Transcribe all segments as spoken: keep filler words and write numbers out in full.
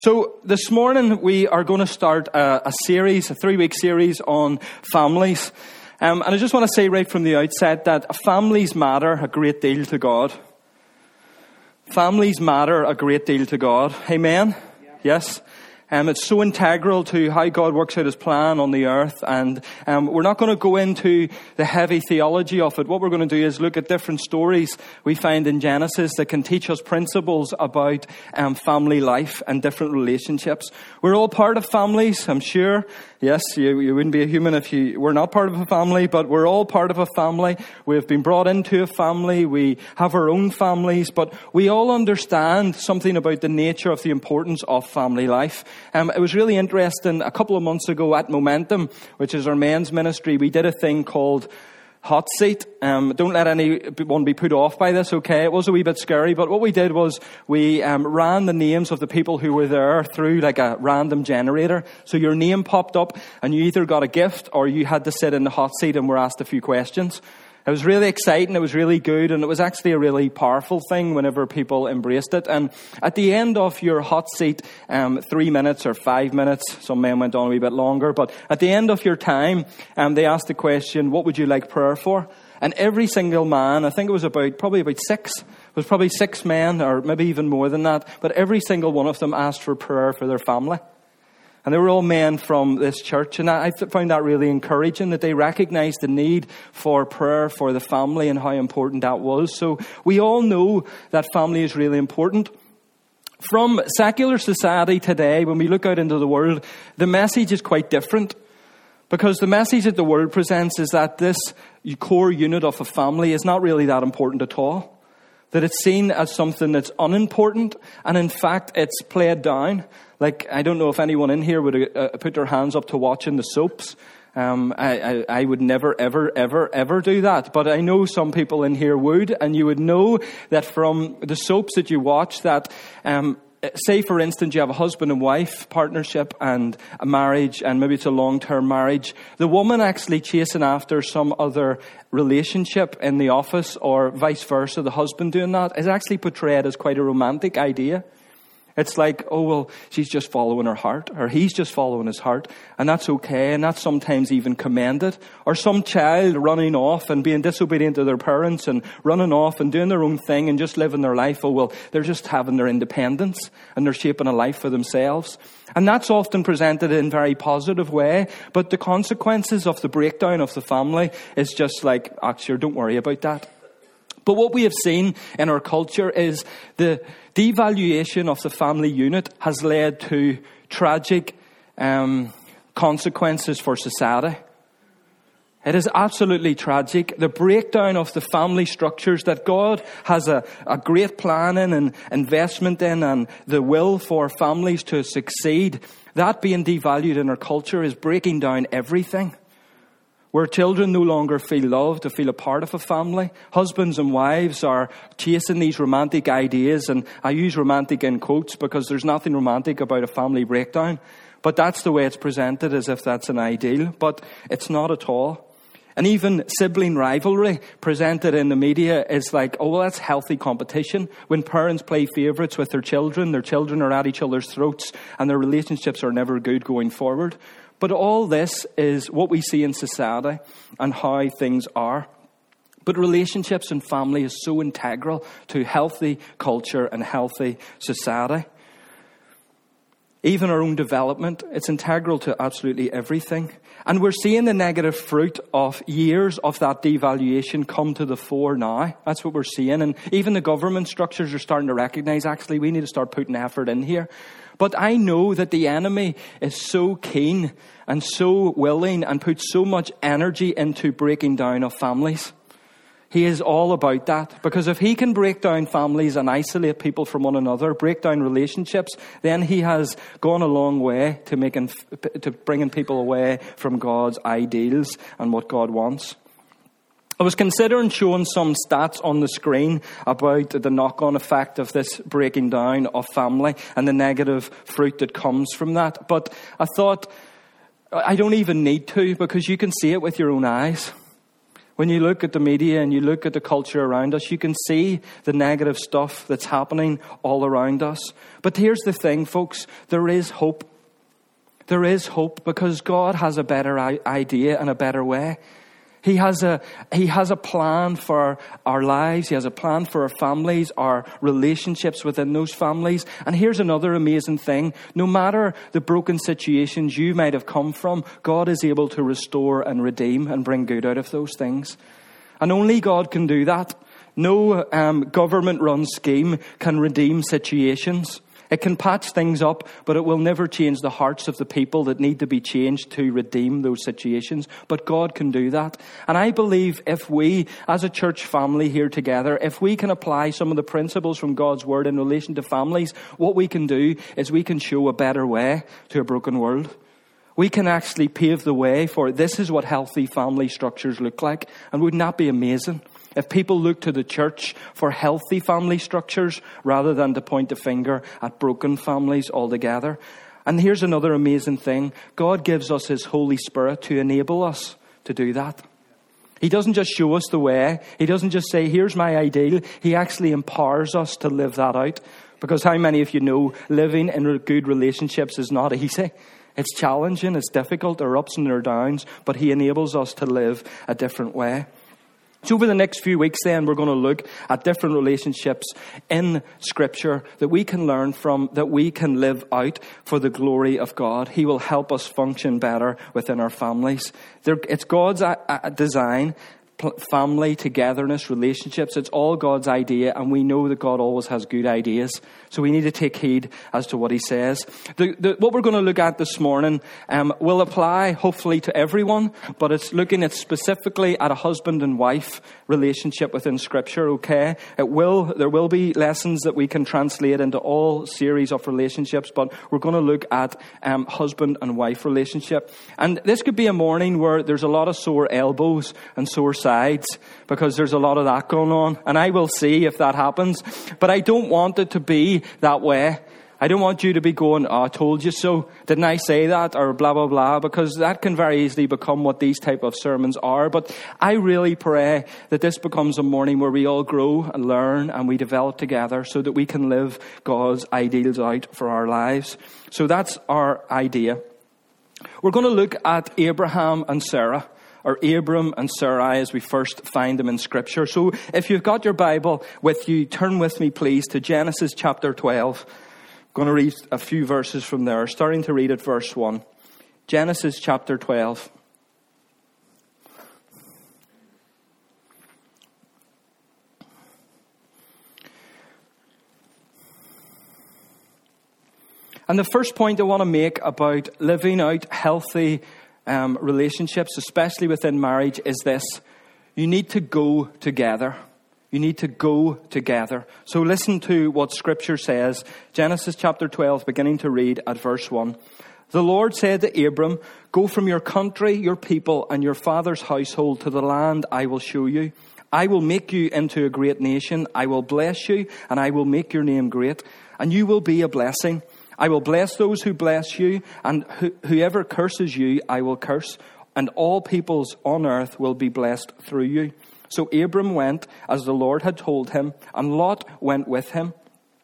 So this morning we are going to start a, a series, a three-week series on families. Um, and I just want to say right from the outset that families matter a great deal to God. Families matter a great deal to God. Amen? Yeah. Yes? Um, it's so integral to how God works out his plan on the earth. And um, we're not going to go into the heavy theology of it. What we're going to do is look at different stories we find in Genesis that can teach us principles about um, family life and different relationships. We're all part of families, I'm sure. Yes, you, you wouldn't be a human if you were not part of a family, but we're all part of a family. We've been brought into a family. We have our own families, but we all understand something about the nature of the importance of family life. Um, it was really interesting. A couple of months ago at Momentum, which is our men's ministry, we did a thing called Hot Seat. Um, don't let anyone be put off by this, okay? It was a wee bit scary, but what we did was we um, ran the names of the people who were there through like a random generator. So your name popped up and you either got a gift or you had to sit in the hot seat and were asked a few questions. It was really exciting, it was really good, and it was actually a really powerful thing whenever people embraced it. And at the end of your hot seat, um, three minutes or five minutes, some men went on a wee bit longer, but at the end of your time, um, they asked the question, what would you like prayer for? And every single man, I think it was about, probably about six, it was probably six men, or maybe even more than that, but every single one of them asked for prayer for their family. And they were all men from this church. And I found that really encouraging, that they recognized the need for prayer for the family and how important that was. So we all know that family is really important. From secular society today, when we look out into the world, the message is quite different. Because the message that the world presents is that this core unit of a family is not really that important at all. That it's seen as something that's unimportant, and in fact, it's played down. Like, I don't know if anyone in here would uh, put their hands up to watching the soaps. Um, I, I, I would never, ever, ever, ever do that. But I know some people in here would, and you would know that from the soaps that you watch that, um, say, for instance, you have a husband and wife partnership and a marriage, and maybe it's a long-term marriage. The woman actually chasing after some other relationship in the office, or vice versa, the husband doing that, is actually portrayed as quite a romantic idea. It's like, oh, well, she's just following her heart, or he's just following his heart, and that's okay, and that's sometimes even commended. Or some child running off and being disobedient to their parents and running off and doing their own thing and just living their life. Oh, well, they're just having their independence and they're shaping a life for themselves. And that's often presented in a very positive way, but the consequences of the breakdown of the family is just like, actually, don't worry about that. But what we have seen in our culture is the devaluation of the family unit has led to tragic um, consequences for society. It is absolutely tragic. The breakdown of the family structures that God has a, a great plan in and investment in, and the will for families to succeed, that being devalued in our culture is breaking down everything. Where children no longer feel loved, to feel a part of a family. Husbands and wives are chasing these romantic ideas, and I use romantic in quotes because there's nothing romantic about a family breakdown. But that's the way it's presented, as if that's an ideal. But it's not at all. And even sibling rivalry presented in the media is like, oh, well, that's healthy competition. When parents play favourites with their children, their children are at each other's throats, and their relationships are never good going forward. But all this is what we see in society and how things are. But relationships and family is so integral to healthy culture and healthy society. Even our own development, it's integral to absolutely everything. And we're seeing the negative fruit of years of that devaluation come to the fore now. That's what we're seeing. And even the government structures are starting to recognize, actually, we need to start putting effort in here. But I know that the enemy is so keen and so willing and puts so much energy into breaking down of families. He is all about that. Because if he can break down families and isolate people from one another, break down relationships, then he has gone a long way to making, to bringing people away from God's ideals and what God wants. I was considering showing some stats on the screen about the knock-on effect of this breaking down of family and the negative fruit that comes from that. But I thought, I don't even need to, because you can see it with your own eyes. When you look at the media and you look at the culture around us, you can see the negative stuff that's happening all around us. But here's the thing, folks. There is hope. There is hope because God has a better idea and a better way. He has a, he has a plan for our lives. He has a plan for our families, our relationships within those families. And here's another amazing thing. No matter the broken situations you might have come from, God is able to restore and redeem and bring good out of those things. And only God can do that. No um, government-run scheme can redeem situations. It can patch things up, but it will never change the hearts of the people that need to be changed to redeem those situations. But God can do that. And I believe if we, as a church family here together, if we can apply some of the principles from God's word in relation to families, what we can do is we can show a better way to a broken world. We can actually pave the way for this is what healthy family structures look like. And wouldn't that be amazing? If people look to the church for healthy family structures rather than to point the finger at broken families altogether. And here's another amazing thing. God gives us his Holy Spirit to enable us to do that. He doesn't just show us the way. He doesn't just say, here's my ideal. He actually empowers us to live that out. Because how many of you know living in good relationships is not easy? It's challenging, it's difficult, there are ups and there are downs, but he enables us to live a different way. So over the next few weeks then, we're going to look at different relationships in Scripture that we can learn from, that we can live out for the glory of God. He will help us function better within our families. It's God's design, family, togetherness, relationships. It's all God's idea, and we know that God always has good ideas. So we need to take heed as to what he says. The, the, what we're going to look at this morning um, will apply hopefully to everyone, but it's looking at specifically at a husband and wife relationship within Scripture, okay? It will, there will be lessons that we can translate into all series of relationships, but we're going to look at um, husband and wife relationship. And this could be a morning where there's a lot of sore elbows and sore sides because there's a lot of that going on. And I will see if that happens. But I don't want it to be that way. I don't want you to be going, oh, I told you so. Didn't I say that? Or blah, blah, blah. Because that can very easily become what these type of sermons are. But I really pray that this becomes a morning where we all grow and learn and we develop together so that we can live God's ideals out for our lives. So that's our idea. We're going to look at Abraham and Sarah. Or Abram and Sarai as we first find them in Scripture. So if you've got your Bible with you, turn with me please to Genesis chapter twelve. I'm going to read a few verses from there, starting to read at verse one. Genesis chapter twelve. And the first point I want to make about living out healthy Um, relationships, especially within marriage, is this. You need to go together. You need to go together. So listen to what Scripture says. Genesis chapter twelve, beginning to read at verse one. The Lord said to Abram, go from your country, your people, and your father's household to the land I will show you. I will make you into a great nation. I will bless you, and I will make your name great, and you will be a blessing. I will bless those who bless you, and wh- whoever curses you, I will curse, and all peoples on earth will be blessed through you. So Abram went as the Lord had told him, and Lot went with him.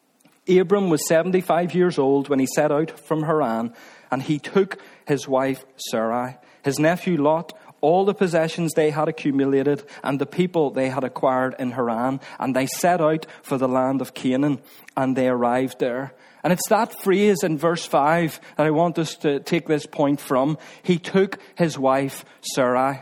Abram was seventy-five years old when he set out from Haran, and he took his wife Sarai, his nephew Lot, all the possessions they had accumulated, and the people they had acquired in Haran, and they set out for the land of Canaan, and they arrived there. And it's that phrase in verse five that I want us to take this point from. He took his wife Sarai.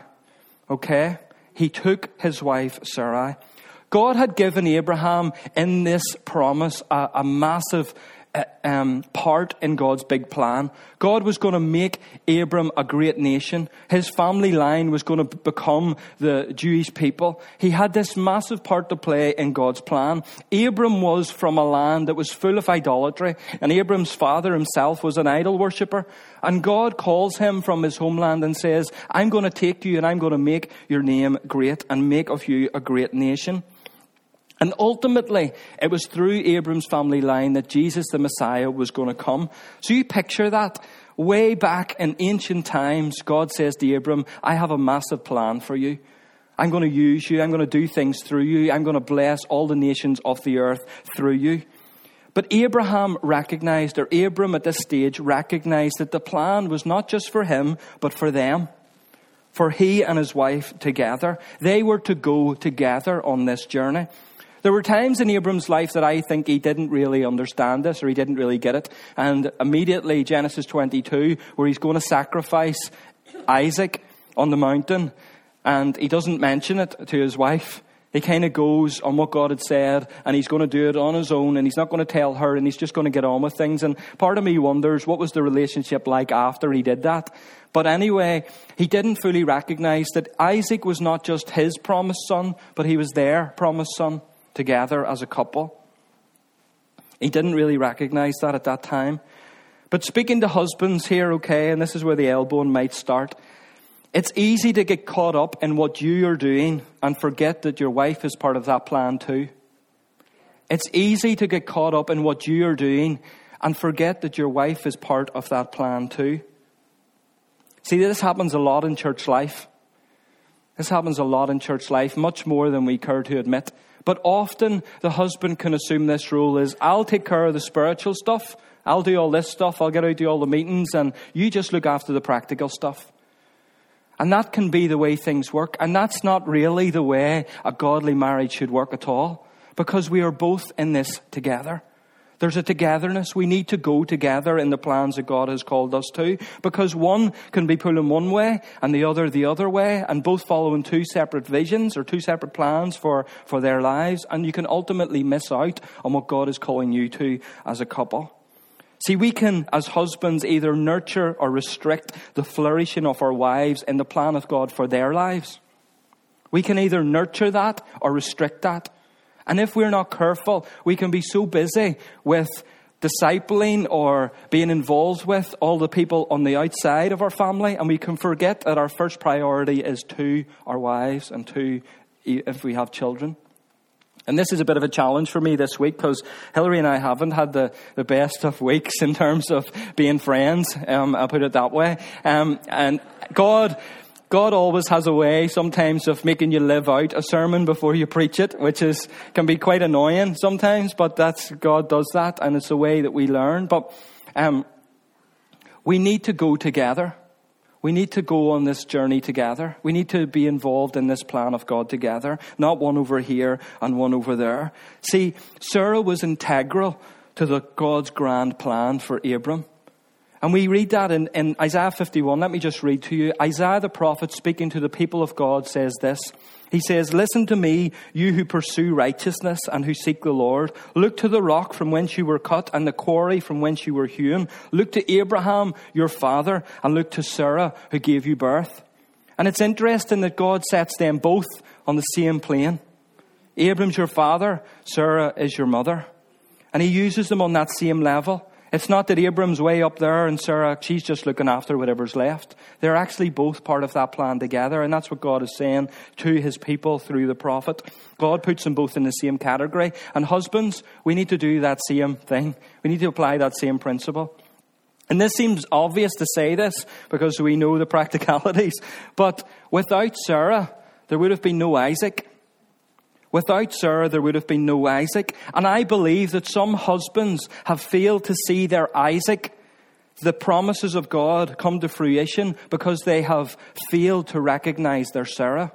Okay? He took his wife Sarai. God had given Abraham in this promise a, a massive uh, um, part in God's big plan. God was going to make Abram a great nation. His family line was going to become the Jewish people. He had this massive part to play in God's plan. Abram was from a land that was full of idolatry, and Abram's father himself was an idol worshipper. And God calls him from his homeland and says, I'm going to take you and I'm going to make your name great and make of you a great nation. And ultimately, it was through Abram's family line that Jesus, the Messiah, was going to come. So you picture that. Way back in ancient times, God says to Abram, I have a massive plan for you. I'm going to use you. I'm going to do things through you. I'm going to bless all the nations of the earth through you. But Abraham recognized, or Abram at this stage recognized, that the plan was not just for him, but for them. For he and his wife together. They were to go together on this journey. There were times in Abram's life that I think he didn't really understand this, or he didn't really get it. And immediately, Genesis twenty-two, where he's going to sacrifice Isaac on the mountain, and he doesn't mention it to his wife. He kind of goes on what God had said, and he's going to do it on his own, and he's not going to tell her, and he's just going to get on with things. And part of me wonders, what was the relationship like after he did that? But anyway, he didn't fully recognize that Isaac was not just his promised son, but he was their promised son together as a couple. He didn't really recognize that at that time. But speaking to husbands here, okay, and this is where the elbowing might start. It's easy to get caught up in what you are doing and forget that your wife is part of that plan too. It's easy to get caught up in what you are doing and forget that your wife is part of that plan too. See, this happens a lot in church life. This happens a lot in church life, much more than we care to admit. But often the husband can assume this rule is, I'll take care of the spiritual stuff. I'll do all this stuff. I'll get out, do all the meetings, and you just look after the practical stuff. And that can be the way things work. And that's not really the way a godly marriage should work at all. Because we are both in this together. There's a togetherness. We need to go together in the plans that God has called us to. Because one can be pulling one way and the other the other way. And both following two separate visions or two separate plans for, for their lives. And you can ultimately miss out on what God is calling you to as a couple. See, we can, as husbands, either nurture or restrict the flourishing of our wives in the plan of God for their lives. We can either nurture that or restrict that. And if we're not careful, we can be so busy with discipling or being involved with all the people on the outside of our family, and we can forget that our first priority is to our wives and to, if we have children. And this is a bit of a challenge for me this week because Hillary and I haven't had the, the best of weeks in terms of being friends. Um, I'll put it that way. Um, and God, God always has a way sometimes of making you live out a sermon before you preach it, which is can be quite annoying sometimes. But that's God does that, and it's a way that we learn. But um, we need to go together. We need to go on this journey together. We need to be involved in this plan of God together, not one over here and one over there. See, Sarah was integral to the God's grand plan for Abram. And we read that in, in Isaiah fifty-one. Let me just read to you. Isaiah the prophet, speaking to the people of God, says this. He says, "Listen to me, you who pursue righteousness and who seek the Lord. Look to the rock from whence you were cut and the quarry from whence you were hewn. Look to Abraham, your father, and look to Sarah, who gave you birth." And it's interesting that God sets them both on the same plane. Abram's your father, Sarah is your mother. And he uses them on that same level. It's not that Abram's way up there and Sarah, she's just looking after whatever's left. They're actually both part of that plan together. And that's what God is saying to his people through the prophet. God puts them both in the same category. And husbands, we need to do that same thing. We need to apply that same principle. And this seems obvious to say this because we know the practicalities. But without Sarah, there would have been no Isaac. Without Sarah, there would have been no Isaac. And I believe that some husbands have failed to see their Isaac, the promises of God, come to fruition because they have failed to recognize their Sarah.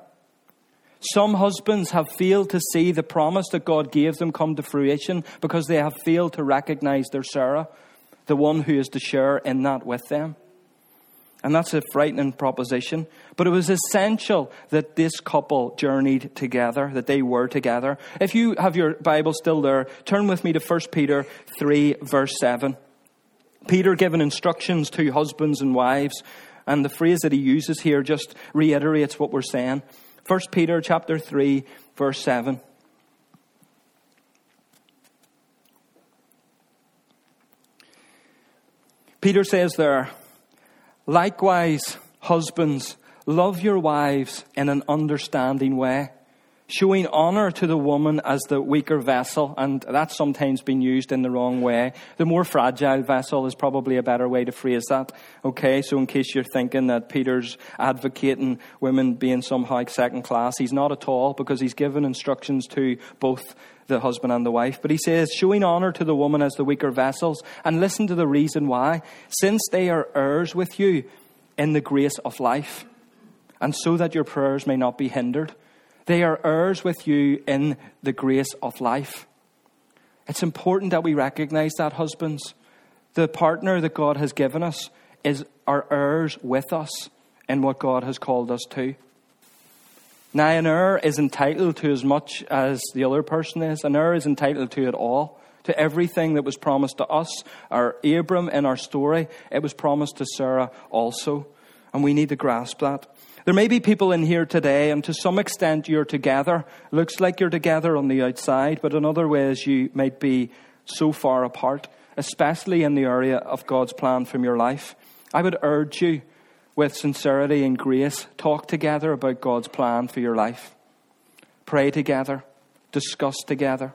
Some husbands have failed to see the promise that God gave them come to fruition because they have failed to recognize their Sarah, the one who is to share in that with them. And that's a frightening proposition. But it was essential that this couple journeyed together, that they were together. If you have your Bible still there, turn with me to First Peter three, verse seven. Peter giving instructions to husbands and wives. And the phrase that he uses here just reiterates what we're saying. First Peter chapter three, verse seven. Peter says there, "Likewise, husbands, love your wives in an understanding way, Showing honor to the woman as the weaker vessel, and that's sometimes been used in the wrong way. The more fragile vessel is probably a better way to phrase that. Okay, so in case you're thinking that Peter's advocating women being somehow second class, he's not at all, because he's given instructions to both the husband and the wife. But he says, showing honor to the woman as the weaker vessels, and listen to the reason why. Since they are heirs with you in the grace of life, and so that your prayers may not be hindered. They are heirs with you in the grace of life. It's important that we recognize that, husbands. The partner that God has given us is our heirs with us in what God has called us to. Now, an heir is entitled to as much as the other person is. An heir is entitled to it all, to everything that was promised to us. Our Abram in our story, it was promised to Sarah also. And we need to grasp that. There may be people in here today, and to some extent you're together. Looks like you're together on the outside, but in other ways you might be so far apart, especially in the area of God's plan from your life. I would urge you, with sincerity and grace, talk together about God's plan for your life. Pray together, discuss together,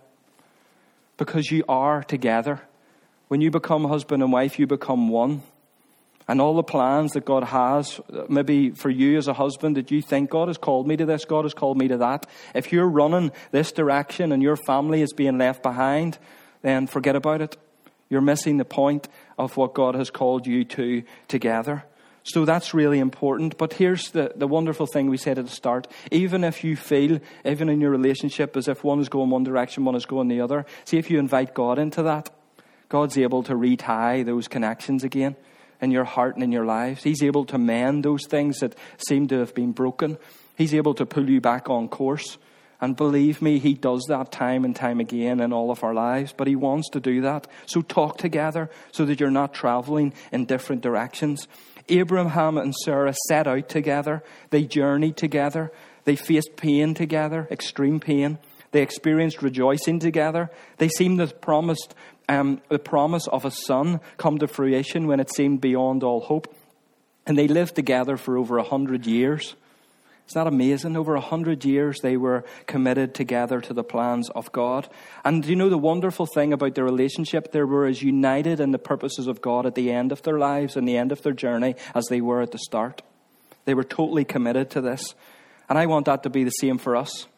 because you are together. When you become husband and wife, you become one. And all the plans that God has, maybe for you as a husband, that you think, God has called me to this, God has called me to that. If you're running this direction and your family is being left behind, then forget about it. You're missing the point of what God has called you to together. So that's really important. But here's the, the wonderful thing we said at the start. Even if you feel, even in your relationship, as if one is going one direction, one is going the other, see if you invite God into that. God's able to retie those connections again in your heart and in your lives. He's able to mend those things that seem to have been broken. He's able to pull you back on course. And believe me, he does that time and time again in all of our lives. But he wants to do that. So talk together so that you're not traveling in different directions. Abraham and Sarah set out together. They journeyed together. They faced pain together, extreme pain. They experienced rejoicing together. They seemed to have promised um, the promise of a son come to fruition when it seemed beyond all hope. And they lived together for over a hundred years. It's not amazing? Over a hundred years they were committed together to the plans of God. And you know the wonderful thing about their relationship? They were as united in the purposes of God at the end of their lives and the end of their journey as they were at the start. They were totally committed to this. And I want that to be the same for us.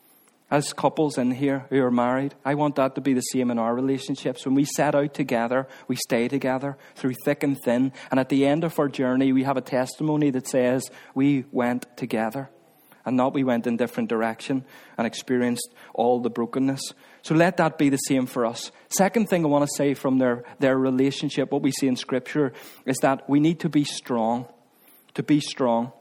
As couples in here who are married, I want that to be the same in our relationships. When we set out together, we stay together through thick and thin. And at the end of our journey, we have a testimony that says we went together. And not we went in different direction and experienced all the brokenness. So let that be the same for us. Second thing I want to say from their, their relationship, what we see in Scripture, is that we need to be strong. To be strong.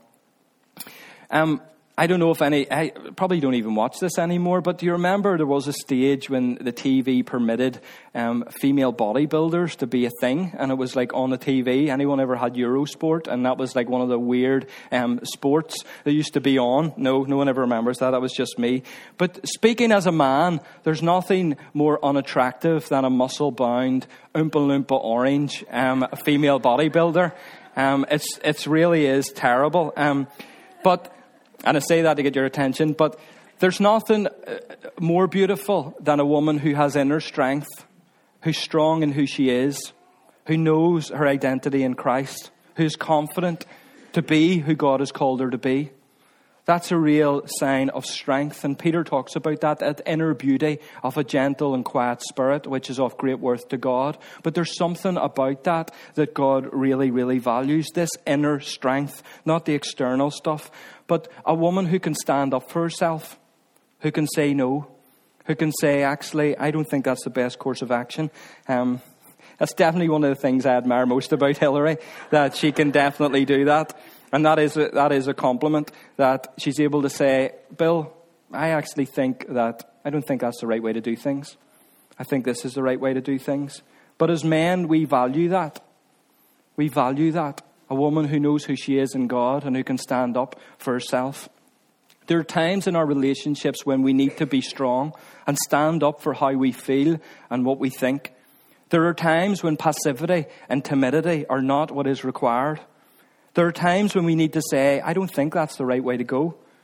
Um... I don't know if any, I probably don't even watch this anymore, but do you remember there was a stage when the T V permitted um, female bodybuilders to be a thing, and it was like on the T V. Anyone ever had Eurosport? And that was like one of the weird um, sports that used to be on. No, no one ever remembers that. That was just me. But speaking as a man, there's nothing more unattractive than a muscle-bound, Oompa Loompa orange um, female bodybuilder. Um, it's it's really is terrible. Um, but... And I say that to get your attention, but there's nothing more beautiful than a woman who has inner strength, who's strong in who she is, who knows her identity in Christ, who's confident to be who God has called her to be. That's a real sign of strength. And Peter talks about that, that inner beauty of a gentle and quiet spirit, which is of great worth to God. But there's something about that that God really, really values. This inner strength, not the external stuff, but a woman who can stand up for herself, who can say no, who can say, actually, I don't think that's the best course of action. Um, that's definitely one of the things I admire most about Hillary, that she can definitely do that. And that is a, that is a compliment, that she's able to say, Bill, I actually think that, I don't think that's the right way to do things. I think this is the right way to do things. But as men, we value that. We value that. A woman who knows who she is in God and who can stand up for herself. There are times in our relationships when we need to be strong and stand up for how we feel and what we think. There are times when passivity and timidity are not what is required. There are times when we need to say, I don't think that's the right way to go.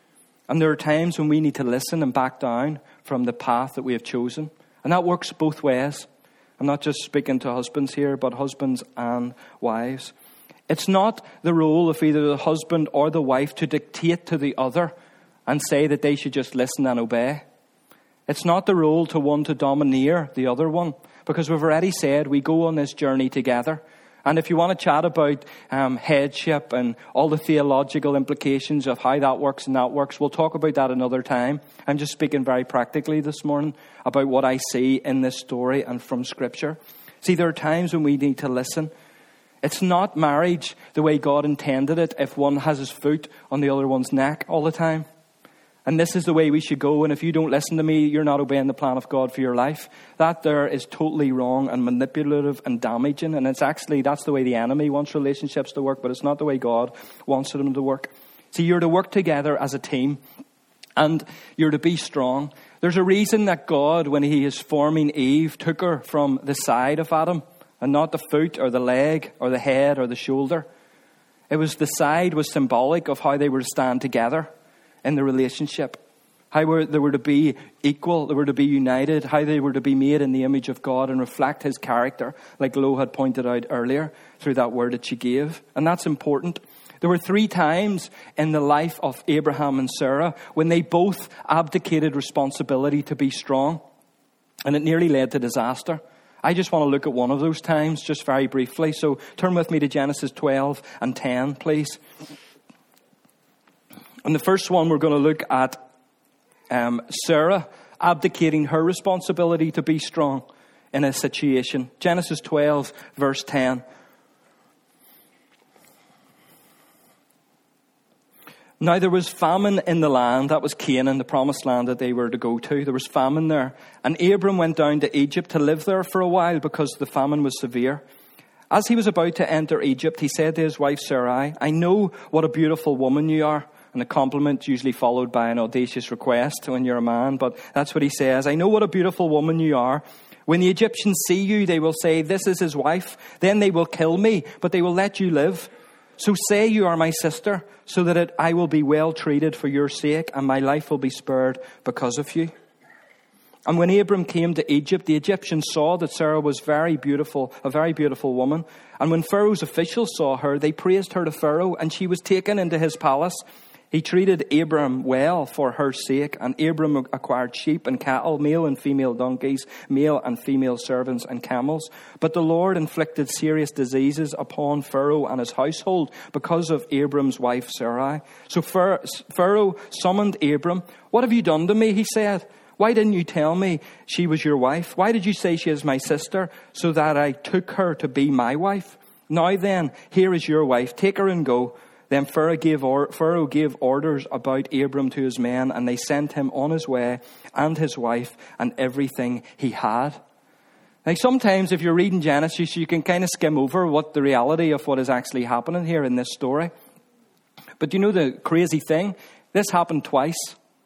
And there are times when we need to listen and back down from the path that we have chosen. And that works both ways. I'm not just speaking to husbands here, but husbands and wives. It's not the role of either the husband or the wife to dictate to the other and say that they should just listen and obey. It's not the role to one to domineer the other one, because we've already said we go on this journey together. And if you want to chat about um, headship and all the theological implications of how that works and that works, we'll talk about that another time. I'm just speaking very practically this morning about what I see in this story and from Scripture. See, there are times when we need to listen. It's not marriage the way God intended it if one has his foot on the other one's neck all the time. And this is the way we should go. And if you don't listen to me, you're not obeying the plan of God for your life. That there is totally wrong and manipulative and damaging. And it's actually, that's the way the enemy wants relationships to work, but it's not the way God wants them to work. See, you're to work together as a team. And you're to be strong. There's a reason that God, when he is forming Eve, took her from the side of Adam and not the foot or the leg or the head or the shoulder. It was the side was symbolic of how they were to stand together in the relationship. How were, they were to be equal, they were to be united, how they were to be made in the image of God and reflect his character, like Lo had pointed out earlier through that word that she gave. And that's important. There were three times in the life of Abraham and Sarah when they both abdicated responsibility to be strong. And it nearly led to disaster. I just want to look at one of those times just very briefly. So turn with me to Genesis twelve and ten, please. And the first one, we're going to look at um, Sarah abdicating her responsibility to be strong in a situation. Genesis twelve, verse ten. Now there was famine in the land, that was Canaan, the promised land that they were to go to. There was famine there. And Abram went down to Egypt to live there for a while because the famine was severe. As he was about to enter Egypt, he said to his wife Sarai, I know what a beautiful woman you are. And a compliment usually followed by an audacious request when you're a man. But that's what he says. I know what a beautiful woman you are. When the Egyptians see you, they will say, this is his wife. Then they will kill me, but they will let you live. So say you are my sister, so that it, I will be well treated for your sake, and my life will be spared because of you. And when Abram came to Egypt, the Egyptians saw that Sarah was very beautiful, a very beautiful woman. And when Pharaoh's officials saw her, they praised her to Pharaoh, and she was taken into his palace. He treated Abram well for her sake, and Abram acquired sheep and cattle, male and female donkeys, male and female servants and camels. But the Lord inflicted serious diseases upon Pharaoh and his household because of Abram's wife Sarai. So Pharaoh summoned Abram. What have you done to me? He said. Why didn't you tell me she was your wife? Why did you say she is my sister, so that I took her to be my wife? Now then, here is your wife. Take her and go. Then Pharaoh gave, or, Pharaoh gave orders about Abram to his men, and they sent him on his way, and his wife, and everything he had. Now, sometimes if you're reading Genesis, you can kind of skim over what the reality of what is actually happening here in this story. But you know the crazy thing? This happened twice.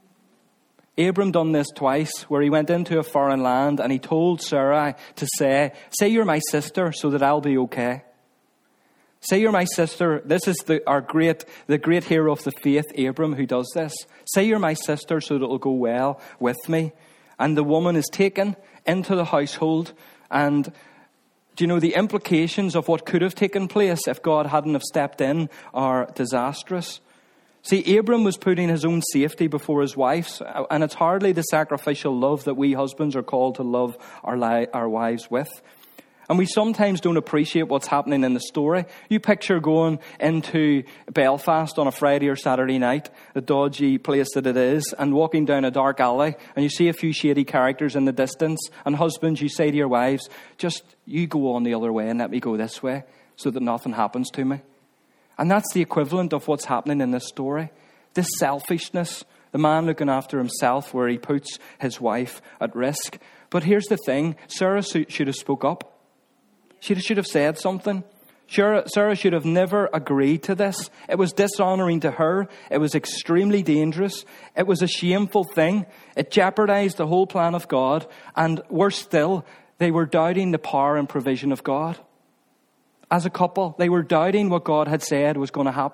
Abram done this twice, where he went into a foreign land, and he told Sarai to say, say you're my sister, so that I'll be okay. Say you're my sister. This is the our great, the great hero of the faith, Abram, who does this. Say you're my sister so that it'll go well with me. And the woman is taken into the household. And do you know the implications of what could have taken place if God hadn't have stepped in are disastrous. See, Abram was putting his own safety before his wife's. And it's hardly the sacrificial love that we husbands are called to love our, li- our wives with. And we sometimes don't appreciate what's happening in the story. You picture going into Belfast on a Friday or Saturday night, the dodgy place that it is, and walking down a dark alley, and you see a few shady characters in the distance. And husbands, you say to your wives, just you go on the other way and let me go this way so that nothing happens to me. And that's the equivalent of what's happening in this story. This selfishness, the man looking after himself where he puts his wife at risk. But here's the thing, Sarah should have spoke up. She should have said something. Sarah should have never agreed to this. It was dishonoring to her. It was extremely dangerous. It was a shameful thing. It jeopardized the whole plan of God. And worse still, they were doubting the power and provision of God. As a couple, they were doubting what God had said was going to happen.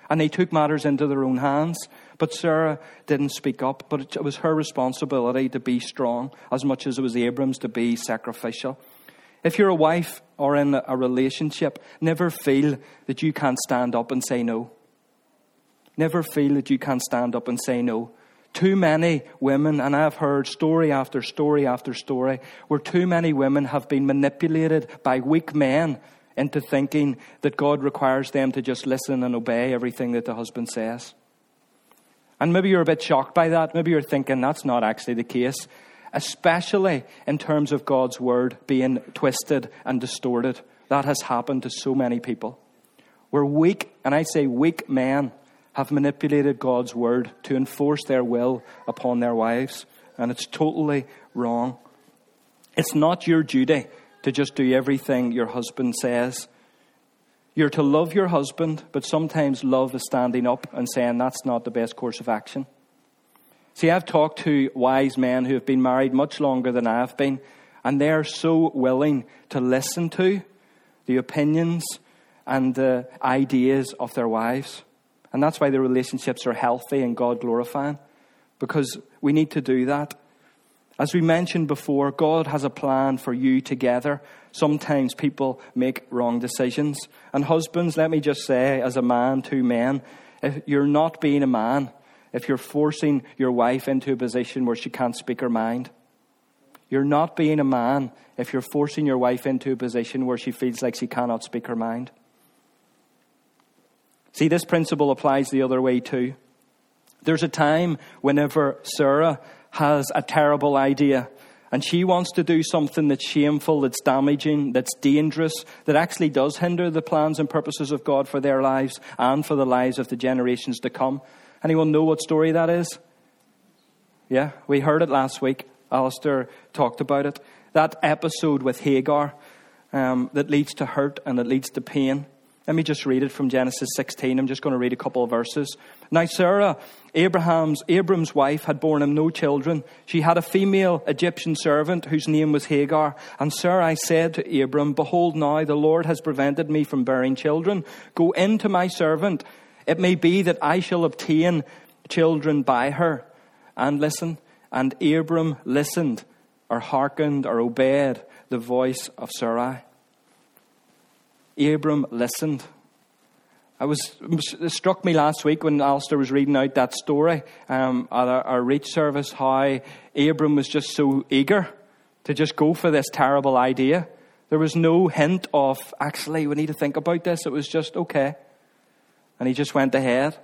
And they took matters into their own hands. But Sarah didn't speak up. But it was her responsibility to be strong as much as it was Abram's to be sacrificial. If you're a wife or in a relationship, never feel that you can't stand up and say no. Never feel that you can't stand up and say no. Too many women, and I've heard story after story after story, where too many women have been manipulated by weak men into thinking that God requires them to just listen and obey everything that the husband says. And maybe you're a bit shocked by that. Maybe you're thinking that's not actually the case. Especially in terms of God's word being twisted and distorted. That has happened to so many people. Where weak, and I say weak men, have manipulated God's word to enforce their will upon their wives. And it's totally wrong. It's not your duty to just do everything your husband says. You're to love your husband, but sometimes love is standing up and saying that's not the best course of action. See, I've talked to wise men who have been married much longer than I have been, and they're so willing to listen to the opinions and the ideas of their wives. And that's why the relationships are healthy and God glorifying, because we need to do that. As we mentioned before, God has a plan for you together. Sometimes people make wrong decisions. And husbands, let me just say, as a man to men, if you're not being a man, if you're forcing your wife into a position where she can't speak her mind. You're not being a man if you're forcing your wife into a position where she feels like she cannot speak her mind. See, this principle applies the other way too. There's a time whenever Sarah has a terrible idea and she wants to do something that's shameful, that's damaging, that's dangerous, that actually does hinder the plans and purposes of God for their lives and for the lives of the generations to come. Anyone know what story that is? Yeah, we heard it last week. Alistair talked about it. That episode with Hagar um, that leads to hurt and that leads to pain. Let me just read it from Genesis sixteen. I'm just going to read a couple of verses. Now Sarah, Abraham's Abram's wife, had borne him no children. She had a female Egyptian servant whose name was Hagar. And Sarai said to Abram, "Behold, now the Lord has prevented me from bearing children. Go in to my servant. It may be that I shall obtain children by her." And listen, and Abram listened, or hearkened, or obeyed the voice of Sarai. Abram listened. I was, it struck me last week when Alistair was reading out that story um, at our, our Reach service, how Abram was just so eager to just go for this terrible idea. There was no hint of, actually, we need to think about this. It was just, okay. And he just went ahead.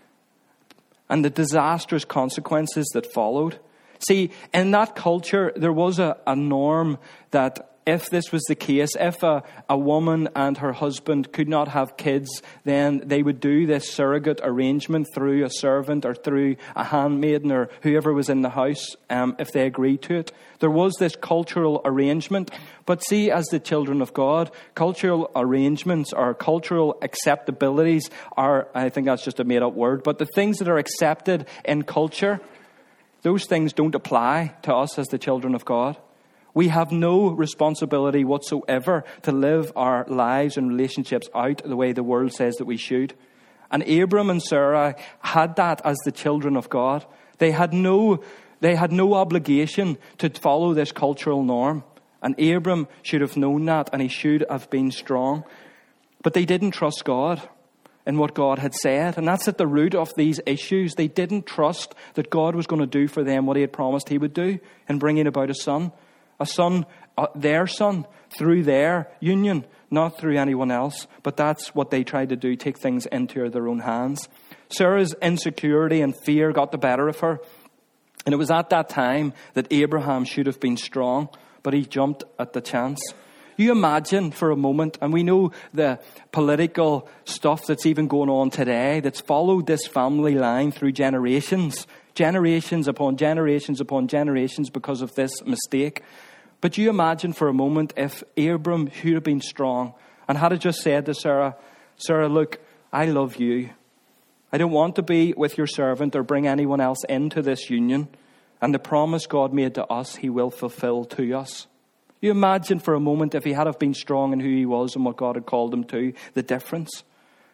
And the disastrous consequences that followed. See, in that culture, there was a, a norm that if this was the case, if a, a woman and her husband could not have kids, then they would do this surrogate arrangement through a servant or through a handmaiden or whoever was in the house, um, if they agreed to it. There was this cultural arrangement. But see, as the children of God, cultural arrangements or cultural acceptabilities are, I think that's just a made-up word, but the things that are accepted in culture, those things don't apply to us as the children of God. We have no responsibility whatsoever to live our lives and relationships out the way the world says that we should. And Abram and Sarah had that as the children of God. They had no, they had no obligation to follow this cultural norm. And Abram should have known that, and he should have been strong. But they didn't trust God in what God had said. And that's at the root of these issues. They didn't trust that God was going to do for them what he had promised he would do in bringing about a son. A son, uh, their son, through their union, not through anyone else. But that's what they tried to do, take things into their own hands. Sarah's insecurity and fear got the better of her. And it was at that time that Abraham should have been strong, but he jumped at the chance. You imagine for a moment, and we know the political stuff that's even going on today that's followed this family line through generations, generations upon generations upon generations because of this mistake. But you imagine for a moment if Abram should have been strong and had just said to Sarah, "Sarah, look, I love you. I don't want to be with your servant or bring anyone else into this union. And the promise God made to us, he will fulfill to us." You imagine for a moment if he had have been strong in who he was and what God had called him to, the difference.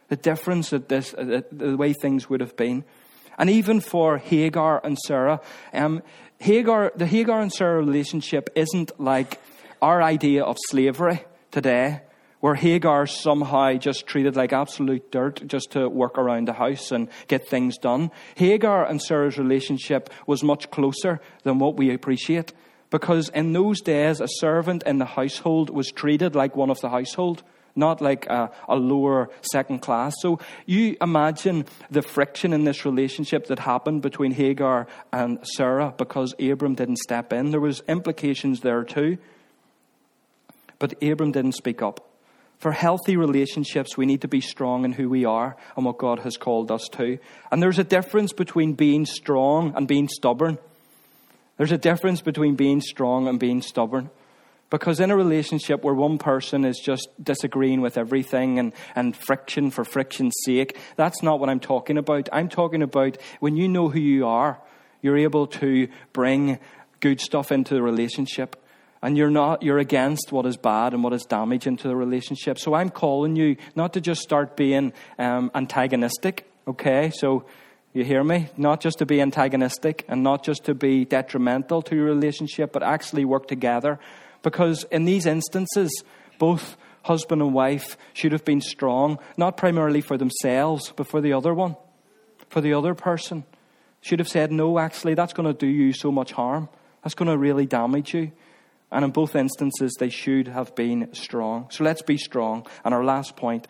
The difference that this, uh, the way things would have been. And even for Hagar and Sarah, um, Hagar, the Hagar and Sarah relationship isn't like our idea of slavery today, where Hagar's somehow just treated like absolute dirt just to work around the house and get things done. Hagar and Sarah's relationship was much closer than what we appreciate, because in those days, a servant in the household was treated like one of the household, not like a, a lower second class. So you imagine the friction in this relationship that happened between Hagar and Sarah because Abram didn't step in. There was implications there too. But Abram didn't speak up. For healthy relationships, we need to be strong in who we are and what God has called us to. And there's a difference between being strong and being stubborn. There's a difference between being strong and being stubborn. Because in a relationship where one person is just disagreeing with everything and, and friction for friction's sake, that's not what I'm talking about. I'm talking about when you know who you are, you're able to bring good stuff into the relationship. And you're not, you're against what is bad and what is damaging to the relationship. So I'm calling you not to just start being um, antagonistic, okay? So you hear me? Not just to be antagonistic and not just to be detrimental to your relationship, but actually work together. Because in these instances, both husband and wife should have been strong, not primarily for themselves, but for the other one, for the other person. Should have said, no, actually, that's going to do you so much harm. That's going to really damage you. And in both instances, they should have been strong. So let's be strong. And our last point.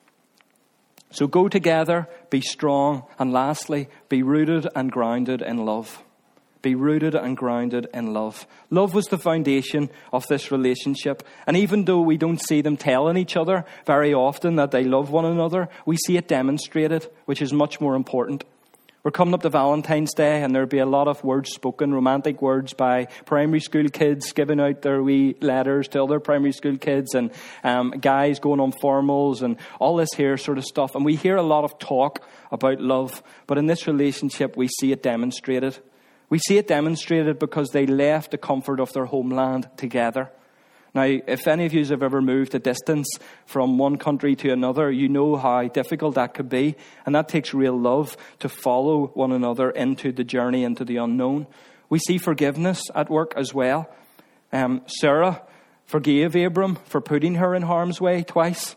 So go together, be strong, and lastly, be rooted and grounded in love. Be rooted and grounded in love. Love was the foundation of this relationship. And even though we don't see them telling each other very often that they love one another, we see it demonstrated, which is much more important. We're coming up to Valentine's Day, and there'll be a lot of words spoken, romantic words by primary school kids giving out their wee letters to other primary school kids, and um, guys going on formals and all this here sort of stuff. And we hear a lot of talk about love, but in this relationship we see it demonstrated. We see it demonstrated because they left the comfort of their homeland together. Now, if any of you have ever moved a distance from one country to another, you know how difficult that could be. And that takes real love to follow one another into the journey, into the unknown. We see forgiveness at work as well. Um, Sarah forgave Abram for putting her in harm's way twice.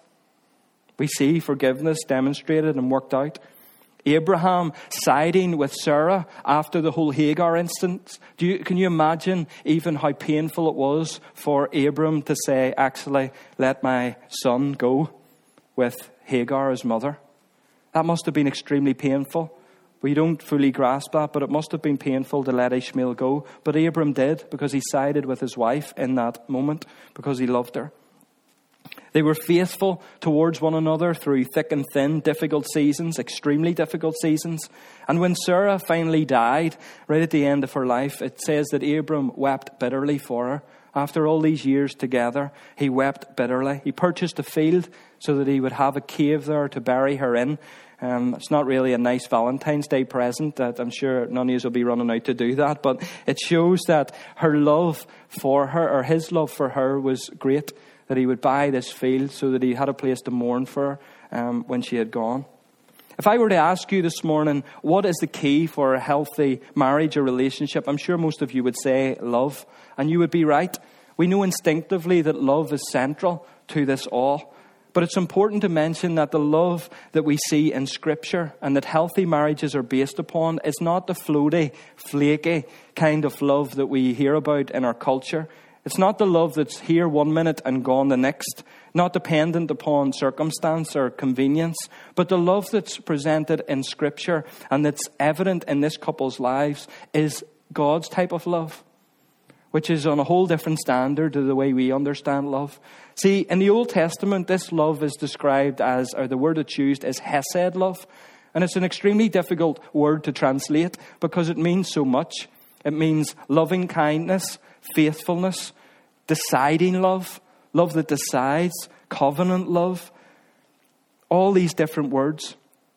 We see forgiveness demonstrated and worked out. Abraham siding with Sarah after the whole Hagar instance. Do you, can you imagine even how painful it was for Abram to say, actually, let my son go with Hagar, his mother? That must have been extremely painful. We don't fully grasp that, but it must have been painful to let Ishmael go. But Abram did, because he sided with his wife in that moment, because he loved her. They were faithful towards one another through thick and thin, difficult seasons, extremely difficult seasons. And when Sarah finally died, right at the end of her life, it says that Abram wept bitterly for her. After all these years together, he wept bitterly. He purchased a field so that he would have a cave there to bury her in. Um, it's not really a nice Valentine's Day present. That I'm sure none of you will be running out to do that. But it shows that her love for her, or his love for her, was great. That he would buy this field so that he had a place to mourn for her um, when she had gone. If I were to ask you this morning, what is the key for a healthy marriage or relationship? I'm sure most of you would say love. And you would be right. We know instinctively that love is central to this all. But it's important to mention that the love that we see in Scripture and that healthy marriages are based upon is not the floaty, flaky kind of love that we hear about in our culture. It's not the love that's here one minute and gone the next, not dependent upon circumstance or convenience, but the love that's presented in Scripture and that's evident in this couple's lives is God's type of love, which is on a whole different standard to the way we understand love. See, in the Old Testament, this love is described as, or the word it's used is hesed love. And it's an extremely difficult word to translate because it means so much. It means loving kindness, faithfulness, deciding love, love that decides, covenant love, all these different words.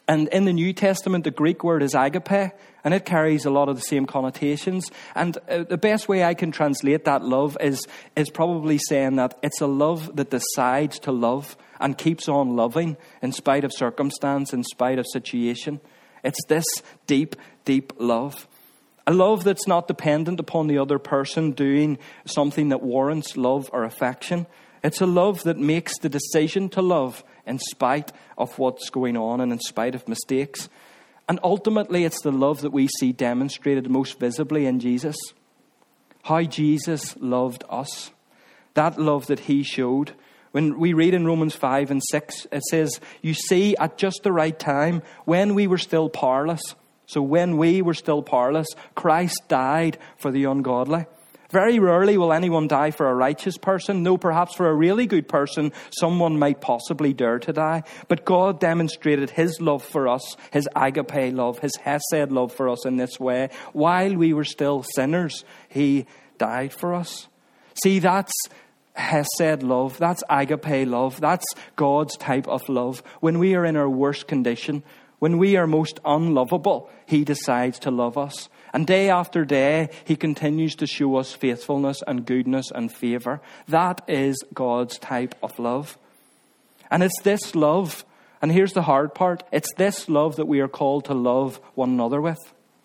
And in the New Testament, the Greek word is agape, and it carries a lot of the same connotations. And uh, the best way I can translate that love is, is probably saying that it's a love that decides to love and keeps on loving in spite of circumstance, in spite of situation. It's this deep, deep love. A love that's not dependent upon the other person doing something that warrants love or affection. It's a love that makes the decision to love in spite of what's going on and in spite of mistakes. And ultimately, it's the love that we see demonstrated most visibly in Jesus. How Jesus loved us. That love that he showed. When we read in Romans five and six, it says, you see, at just the right time, when we were still powerless, so when we were still powerless, Christ died for the ungodly. Very rarely will anyone die for a righteous person. No, perhaps for a really good person, someone might possibly dare to die. But God demonstrated his love for us, his agape love, his hesed love for us in this way. While we were still sinners, he died for us. See, that's hesed love. That's agape love. That's God's type of love. When we are in our worst condition, when we are most unlovable, he decides to love us. And day after day, he continues to show us faithfulness and goodness and favour. That is God's type of love. And it's this love, and here's the hard part, it's this love that we are called to love one another with.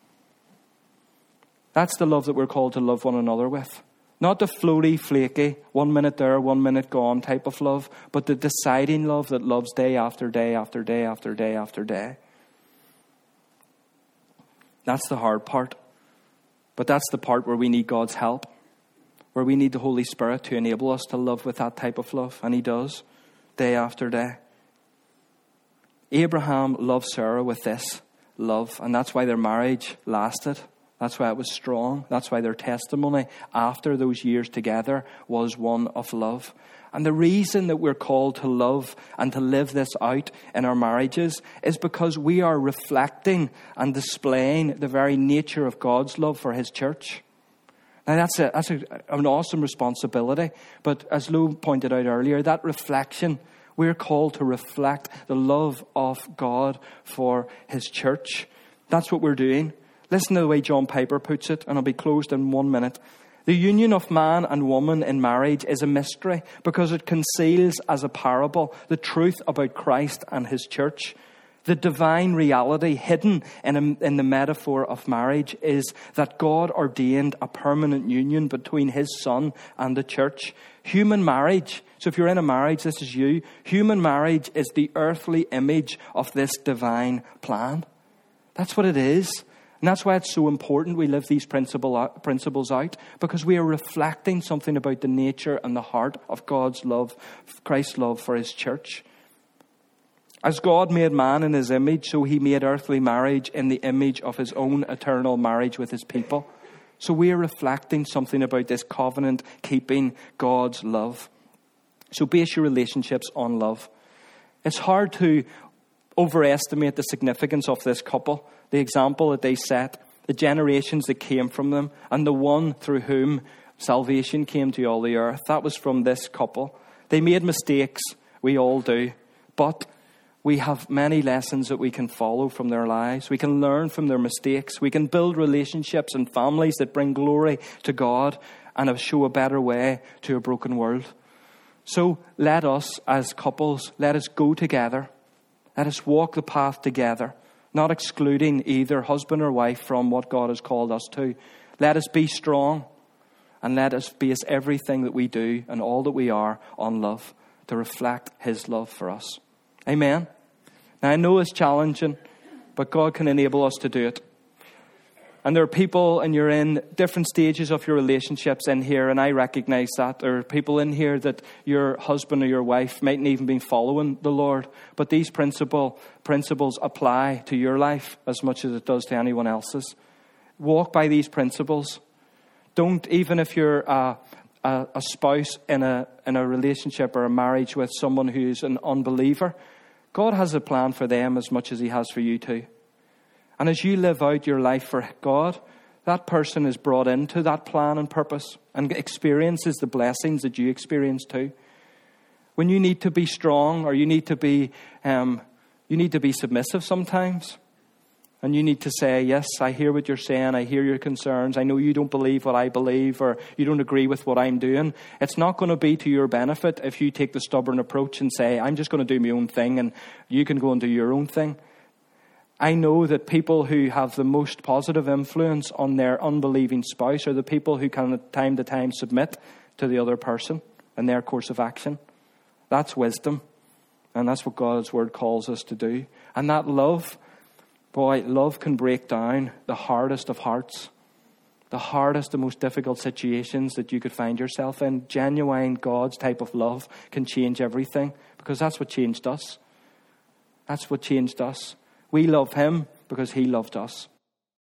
That's the love that we're called to love one another with. Not the floaty, flaky, one minute there, one minute gone type of love, but the deciding love that loves day after day after day after day after day. That's the hard part. But that's the part where we need God's help. Where we need the Holy Spirit to enable us to love with that type of love. And he does, day after day. Abraham loved Sarah with this love. And that's why their marriage lasted. That's why it was strong. That's why their testimony after those years together was one of love. And the reason that we're called to love and to live this out in our marriages is because we are reflecting and displaying the very nature of God's love for his church. Now that's, a, that's a, an awesome responsibility. But as Lou pointed out earlier, that reflection, we're called to reflect the love of God for his church. That's what we're doing. Listen to the way John Piper puts it, and I'll be closed in one minute. The union of man and woman in marriage is a mystery because it conceals as a parable the truth about Christ and his church. The divine reality hidden in, a, in the metaphor of marriage is that God ordained a permanent union between his son and the church. Human marriage, so if you're in a marriage, this is you. Human marriage is the earthly image of this divine plan. That's what it is. And that's why it's so important we live these principle, principles out, because we are reflecting something about the nature and the heart of God's love, Christ's love for his church. As God made man in his image, so he made earthly marriage in the image of his own eternal marriage with his people. So we are reflecting something about this covenant-keeping God's love. So base your relationships on love. It's hard to overestimate the significance of this couple, the example that they set, the generations that came from them, and the one through whom salvation came to all the earth. That was from this couple. They made mistakes, we all do, but we have many lessons that we can follow from their lives. We can learn from their mistakes. We can build relationships and families that bring glory to God and show a better way to a broken world. So let us, as couples, let us go together. Let us walk the path together, not excluding either husband or wife from what God has called us to. Let us be strong, and let us base everything that we do and all that we are on love to reflect his love for us. Amen. Now I know it's challenging, but God can enable us to do it. And there are people, and you're in different stages of your relationships in here, and I recognize that. There are people in here that your husband or your wife mightn't even be following the Lord. But these principle, principles apply to your life as much as it does to anyone else's. Walk by these principles. Don't, even if you're a, a, a spouse in a, in a relationship or a marriage with someone who's an unbeliever, God has a plan for them as much as he has for you too. And as you live out your life for God, that person is brought into that plan and purpose and experiences the blessings that you experience too. When you need to be strong or you need to be um, You need to be submissive sometimes. And you need to say, yes, I hear what you're saying. I hear your concerns. I know you don't believe what I believe, or you don't agree with what I'm doing. It's not going to be to your benefit if you take the stubborn approach and say, I'm just going to do my own thing and you can go and do your own thing. I know that people who have the most positive influence on their unbelieving spouse are the people who can, time to time, submit to the other person and their course of action. That's wisdom. And that's what God's word calls us to do. And that love... Boy, love can break down the hardest of hearts, the hardest, the most difficult situations that you could find yourself in. Genuine God's type of love can change everything, because that's what changed us. That's what changed us. We love him because he loved us.